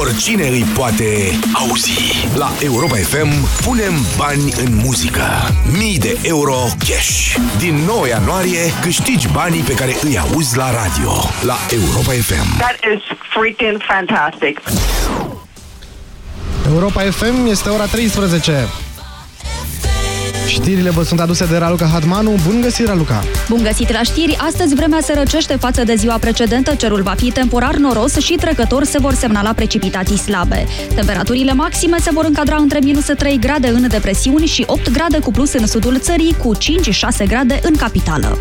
oricine îi poate auzi. La Europa FM punem bani în muzică. Mii de euro cash. Din 9 ianuarie câștigi banii pe care îi auzi la radio. La Europa FM. That is freaking fantastic. Europa FM, este ora 13. Știrile vă sunt aduse de Raluca Hadmanu. Bun găsit, Raluca! Bun găsit la știri! Astăzi vremea se răcește față de ziua precedentă, cerul va fi temporar noros și trecător se vor semnala precipitații slabe. Temperaturile maxime se vor încadra între minus 3 grade în depresiuni și 8 grade cu plus în sudul țării, cu 5-6 grade în capitală.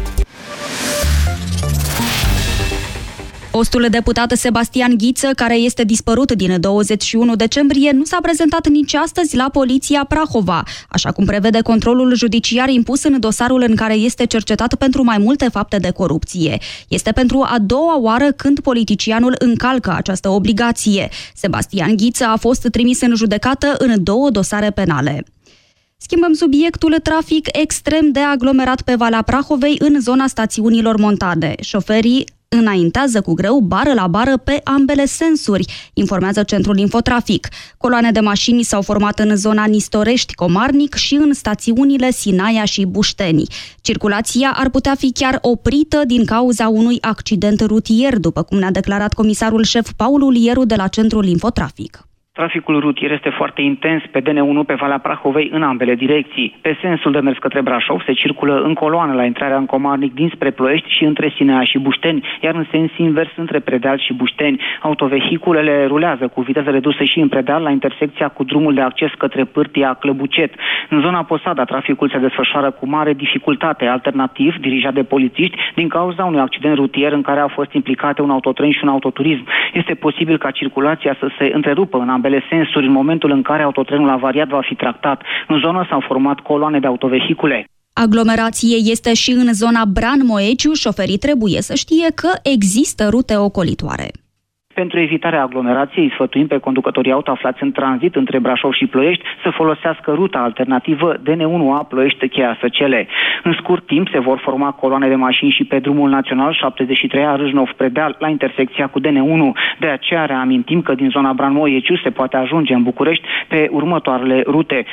Fostul deputat Sebastian Ghiță, care este dispărut din 21 decembrie, nu s-a prezentat nici astăzi la poliția Prahova, așa cum prevede controlul judiciar impus în dosarul în care este cercetat pentru mai multe fapte de corupție. Este pentru a doua oară când politicianul încalcă această obligație. Sebastian Ghiță a fost trimis în judecată în 2 dosare penale. Schimbăm subiectul: trafic extrem de aglomerat pe Valea Prahovei în zona stațiunilor montane. Șoferii înaintează cu greu, bară la bară, pe ambele sensuri, informează Centrul Infotrafic. Coloane de mașini s-au format în zona Nistorești-Comarnic și în stațiunile Sinaia și Bușteni. Circulația ar putea fi chiar oprită din cauza unui accident rutier, după cum ne-a declarat comisarul șef Paul Ulieru de la Centrul Infotrafic. Traficul rutier este foarte intens pe DN1 pe Valea Prahovei în ambele direcții. Pe sensul de mers către Brașov se circulă în coloană la intrarea în Comarnic dinspre Ploiești și între Sinaia și Bușteni, iar în sens invers între Predeal și Bușteni. Autovehiculele rulează cu viteză redusă și în Predeal la intersecția cu drumul de acces către Pârtia Clăbucet. În zona Posada traficul se desfășoară cu mare dificultate, alternativ dirijat de polițiști din cauza unui accident rutier în care au fost implicate un autotren și un autoturism. Este posibil ca circulația să se întrerupă în ambele sensuri în momentul în care autotrenul avariat va fi tractat. În zonă s-au format coloane de autovehicule. Aglomerație este și în zona Bran-Moeciu. Șoferii trebuie să știe că există rute ocolitoare. Pentru evitarea aglomerației, sfătuim pe conducătorii auto aflați în tranzit între Brașov și Ploiești să folosească ruta alternativă DN1A Ploiești-Cheia Săcele. În scurt timp se vor forma coloane de mașini și pe drumul național 73A Râșnov-Predeal la intersecția cu DN1. De aceea reamintim că din zona Bran-Moeciu se poate ajunge în București pe următoarele rute: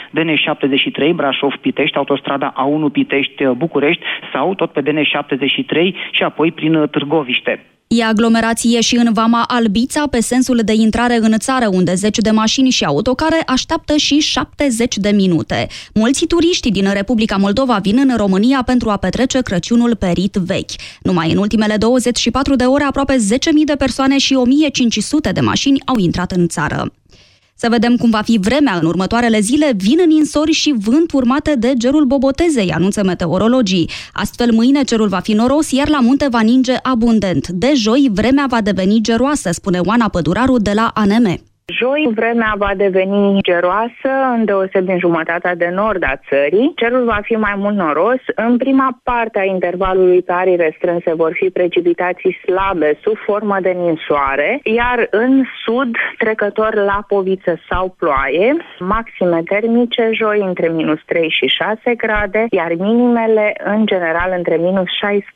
DN73 Brașov-Pitești, autostrada A1 Pitești-București sau tot pe DN73 și apoi prin Târgoviște. E aglomerație și în Vama Albița, pe sensul de intrare în țară, unde zeci de mașini și autocare așteaptă și 70 de minute. Mulți turiști din Republica Moldova vin în România pentru a petrece Crăciunul pe rit vechi. Numai în ultimele 24 de ore, aproape 10.000 de persoane și 1.500 de mașini au intrat în țară. Să vedem cum va fi vremea în următoarele zile. Vin ninsori și vânt urmate de gerul bobotezei, anunță meteorologii. Astfel, mâine cerul va fi noros, iar la munte va ninge abundent. De joi, vremea va deveni geroasă, spune Oana Păduraru de la ANM. Joi, vremea va deveni geroasă, îndeosebi în jumătatea de nord a țării. Cerul va fi mai mult noros. În prima parte a intervalului pe arii restrânse vor fi precipitații slabe sub formă de ninsoare, iar în sud, trecător lapoviță sau ploaie. Maxime termice joi între minus 3 și 6 grade, iar minimele în general între minus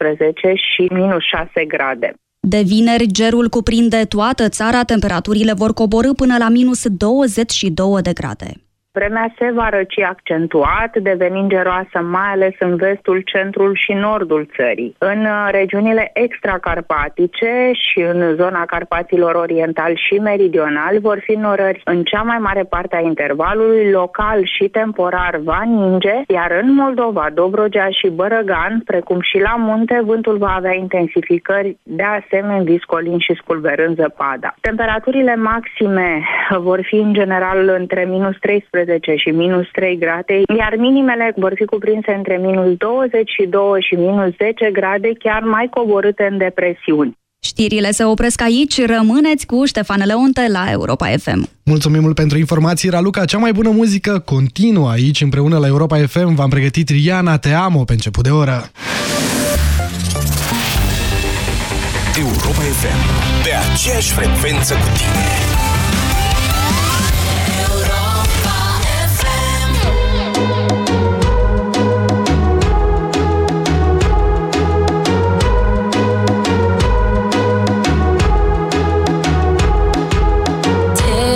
16 și minus 6 grade. De vineri, gerul cuprinde toată țara, temperaturile vor coborî până la minus 22 de grade. Vremea se va răci accentuat, devenind geroasă mai ales în vestul, centrul și nordul țării. În regiunile extracarpatice și în zona Carpaților Oriental și Meridional vor fi norări în cea mai mare parte a intervalului, local și temporar va ninge, iar în Moldova, Dobrogea și Bărăgan, precum și la munte, vântul va avea intensificări, de asemenea viscolin și sculberând zăpada. Temperaturile maxime vor fi în general între minus 13 și minus 3 grade, iar minimele vor fi cuprinse între minus 22 și minus 10 grade, chiar mai coborâte în depresiuni. Știrile se opresc aici, rămâneți cu Ștefan Leonte la Europa FM. Mulțumim mult pentru informații, Raluca. Cea mai bună muzică continuă aici împreună la Europa FM. V-am pregătit Rihanna, Te Amo pe început de oră. Europa FM, pe aceeași frecvență cu tine. Te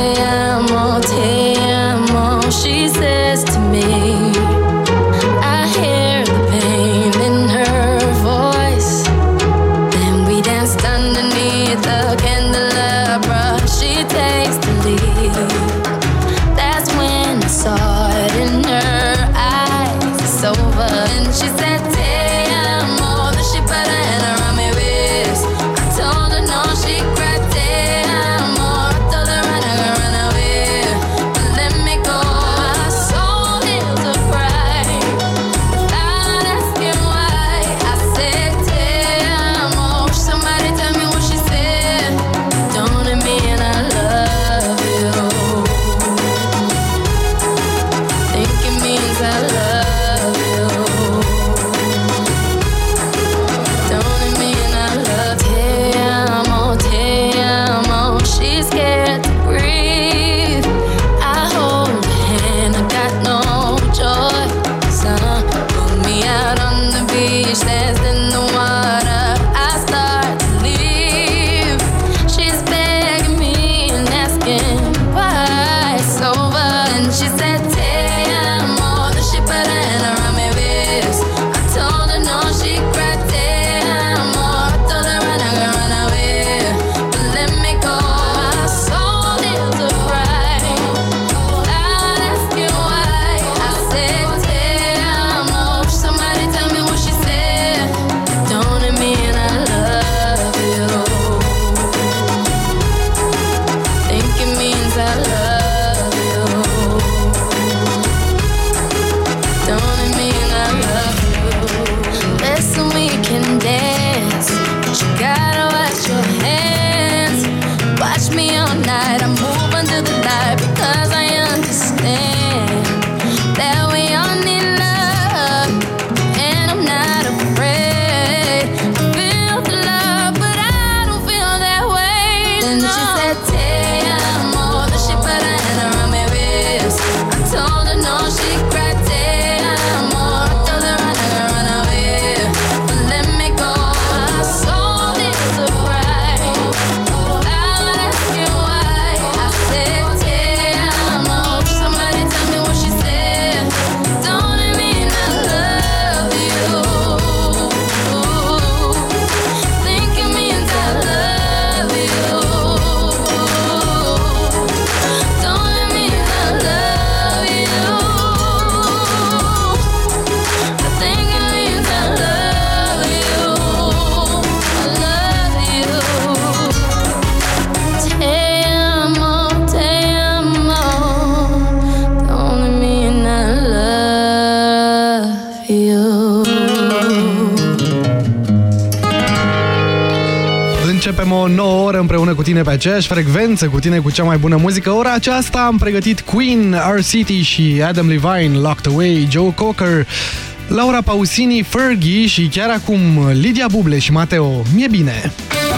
tine pe aceeași frecvență, cu tine cu cea mai bună muzică. Ora aceasta am pregătit Queen, R-City și Adam Levine, Locked Away, Joe Cocker, Laura Pausini, Fergie și chiar acum Lidia Buble și Mateo. Mi-e bine!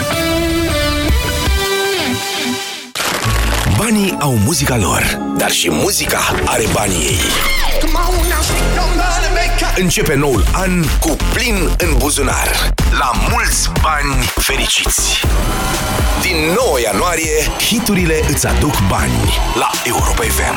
Banii au muzica lor, dar și muzica are banii ei. Începe noul an cu plin în buzunar. La mulți bani fericiți! Din 9 ianuarie, hiturile îți aduc bani la Europa FM.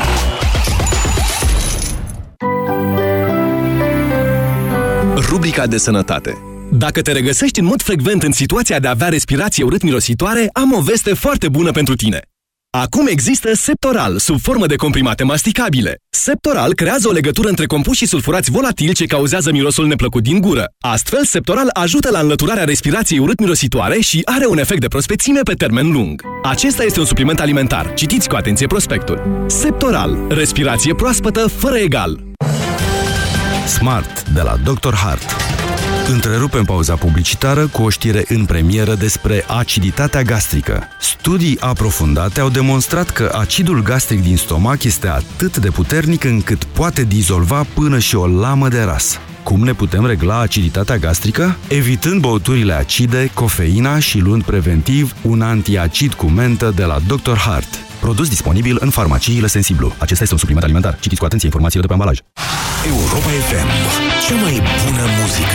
Rubrica de sănătate. Dacă te regăsești în mod frecvent în situația de a avea respirație urât-mirositoare, am o veste foarte bună pentru tine. Acum există Septoral, sub formă de comprimate masticabile. Septoral creează o legătură între compușii sulfurați volatili ce cauzează mirosul neplăcut din gură. Astfel, Septoral ajută la înlăturarea respirației urât-mirositoare și are un efect de prospețime pe termen lung. Acesta este un supliment alimentar. Citiți cu atenție prospectul. Septoral. Respirație proaspătă fără egal. Smart de la Dr. Hart. Întrerupem pauza publicitară cu o știre în premieră despre aciditatea gastrică. Studii aprofundate au demonstrat că acidul gastric din stomac este atât de puternic încât poate dizolva până și o lamă de ras. Cum ne putem regla aciditatea gastrică? Evitând băuturile acide, cofeina și luând preventiv un antiacid cu mentă de la Dr. Hart. Produs disponibil în farmaciile Sensiblu. Acesta este un supliment alimentar. Citiți cu atenție informațiile de pe ambalaj. Europa FM, cea mai bună muzică.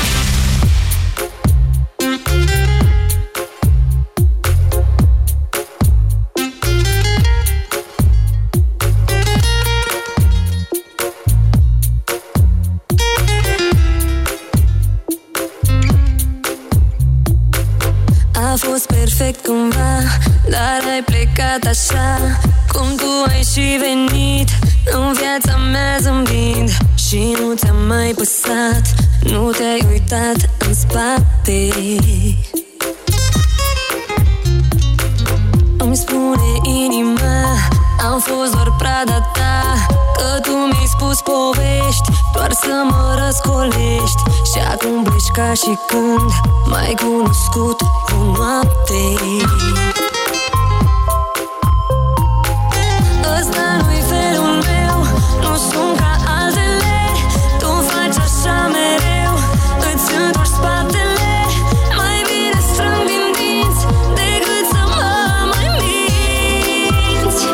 A fost perfect cumva, dar ai plecat așa cum tu ai și venit în viața mea zâmbind. Și nu ți-a mai păsat, nu te-ai uitat în spate. Îmi spune inima, am fost doar prada ta, că tu mi-ai spus povești doar să mă răscolești. Și acum pleci ca și când m-ai cunoscut o noapte. Ăsta nu-i felul meu, nu sunt ca altele. Tu faci așa mereu, îți întorci spatele. Mai bine strâng din dinți decât să mă mai minți.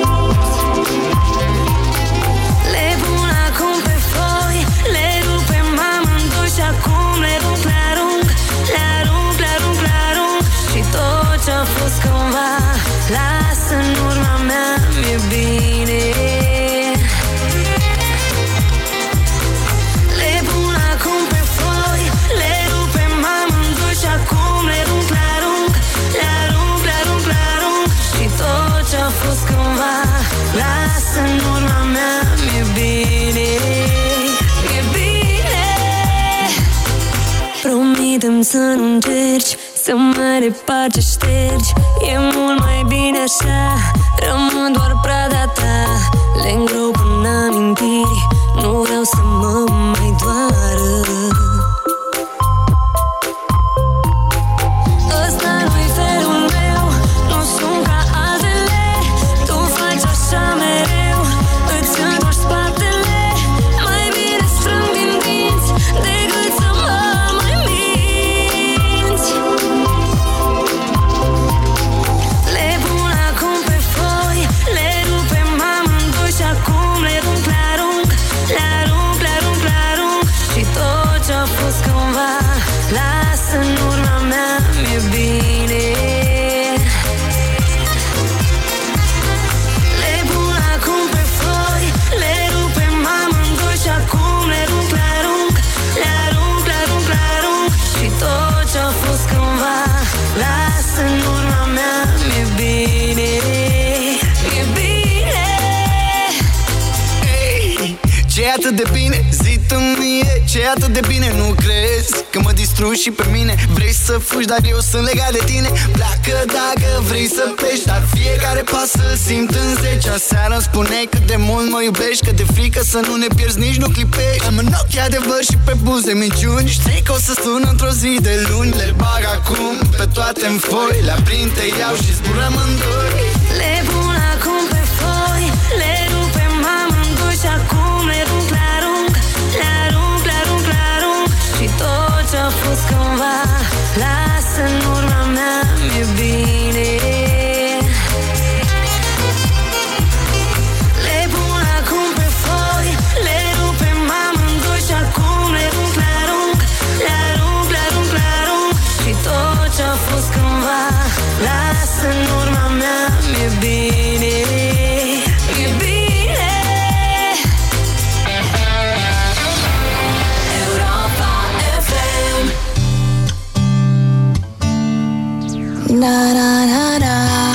Le pun acum pe foi, le rupem amândoi și acum le rup, le arunc, le arunc, le arunc, le arunc. Și tot ce-a fost cândva lasă în urma mea, mi-e bine. Le pun acum pe foi, le rupem amândoi și acum le rup, le arunc, le arunc, le arunc, le arunc. Și tot ce-a fost cândva lasă în urma mea, mi-e bine, mi-e bine. Promitem să nu încerci să mai departe ștergi, e mult mai bine așa, rămân doar prada ta. Le îngrop în amintiri, nu vreau să mă mai doară. Ăsta nu-i felul meu, nu sunt ca altele. Tu faci așa mereu, îți întorci spatele. Mai bine strâng din dinți decât să mă mai minți. Le pun acum pe foi, le rupem amândoi și acum le rup, le arunc, le arunc, le arunc, le arunc. Și tot ce-a fost cândva lasă în urma mea, mi-e bine. Le pun acum pe foi, le rupem amândoi și acum le rup, le arunc, le arunc, le arunc, le arunc. Și tot ce-a fost cândva lasă în urma mea, mi-e bine, mi-e bine. Ce-i atât de bine? Zi tu mie. mie, ce atât de bine, nu crezi? Că mă distrugi și pe mine. Vrei să fugi, dar eu sunt legat de tine. Pleacă dacă vrei să pleci, dar fiecare pas să-l simt în 10. Aseară îmi spuneai cât de mult mă iubești, că de frică să nu ne pierzi, nici nu clipești. Am în ochi adevăr și pe buze minciuni. Știi că o să sun într-o zi de luni. Le bag acum pe toate în foi, le aprind, te iau și zburăm în doi. Le pun acum pe foi, le rupem amândoi și acum le arunc, le arunc, le arunc, le arunc, le arunc. Și tot ce-a fost cândva lasă în urma mea, mi-e bine. Le pun acum pe foi, le rupem amândoi și acum le arunc, le arunc, le arunc, le arunc, le arunc. Și tot ce-a fost cândva lasă în urma mea, mi-e bine, mi-e bine. Europa FM. Da da da da.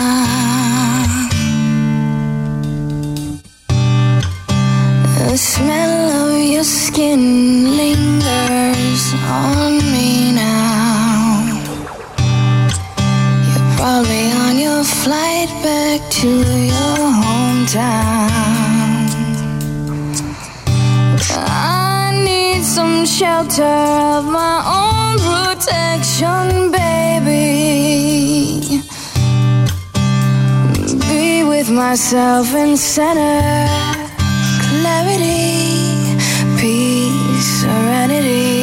The smell of your skin lingers on me now. You're probably on your flight back to your hometown. I need some shelter of my own protection, baby. Be with myself in center, clarity, peace, serenity.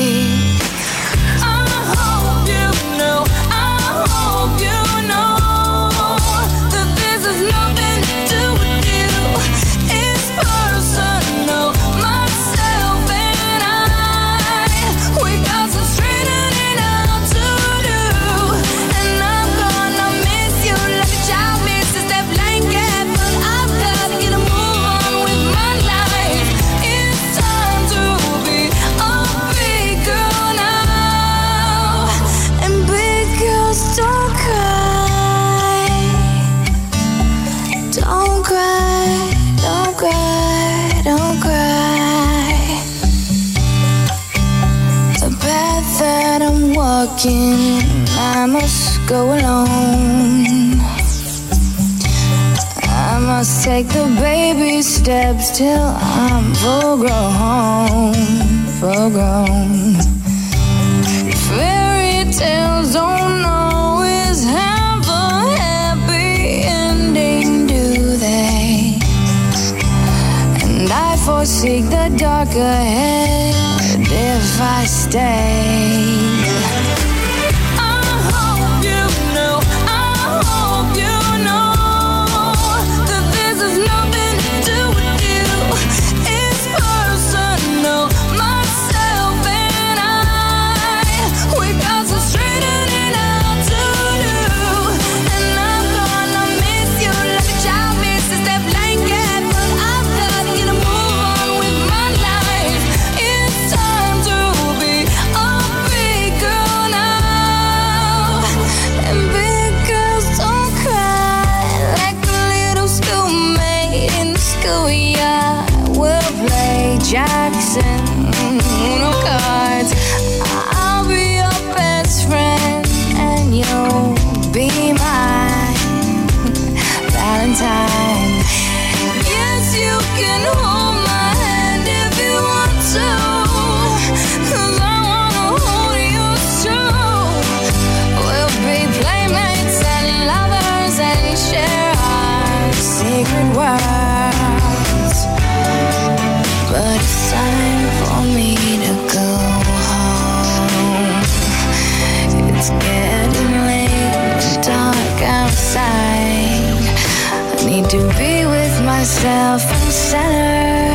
I must go alone. I must take the baby steps till I'm full grown, full grown. Fairy tales don't always have a happy ending, do they? And I foresee the dark ahead if I stay. Jackson, Uno cards. I'll be your best friend and you'll be my Valentine. Yes, you can hold my hand if you want to, 'cause I wanna hold you too. We'll be playmates and lovers and share our secret worlds. But it's time for me to go home. It's getting late, dark outside. I need to be with myself in center.